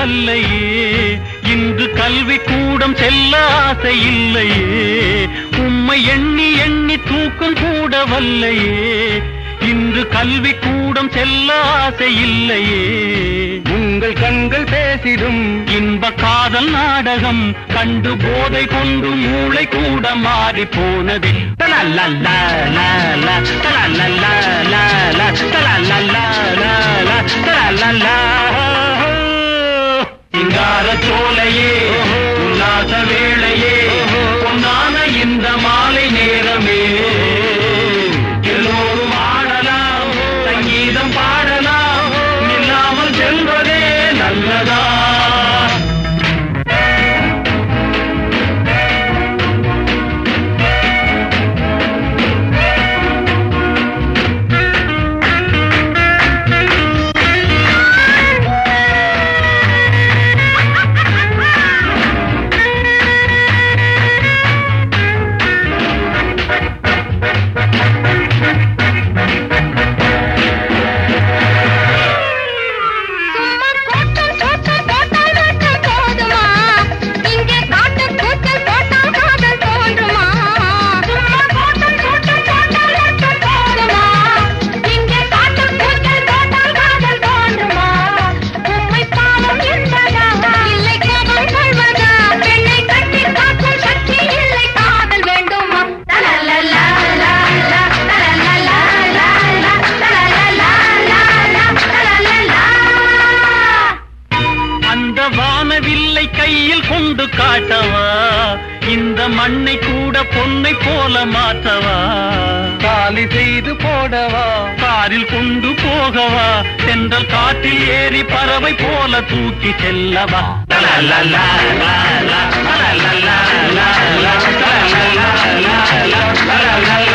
கூடவல்லையே, இன்று கல்வி கூடம் செல்ல ஆசை இல்லையே, உம்மை எண்ணி எண்ணி தூக்கம் கூடவல்லையே, இன்று கல்வி கூடம் செல்ல ஆசை இல்லையே. உங்கள் கண்கள் பேசிடும் இன்ப காதல் நாடகம் கண்டு போதை கொண்டு மூளை கூட மாறி போனது. சிங்கார சோலையே, உல்லாச வேளையே, பொன்னான இந்த மாலை நேரமே, எல்லோரும் ஆடலாம், சங்கீதம் பாடலாம், இல்லாமல் செல்வதே நல்லதா? வானவில்லை கையில் கொண்டு காட்டவா, இந்த மண்ணை கூட பொன்னை போல மாற்றவா, தாலி செய்து போடவா, காரில் கொண்டு போகவா, சென்றல் காட்டில் ஏறி பறவை போல தூக்கி செல்லவா. la la la la la la la la la la la la la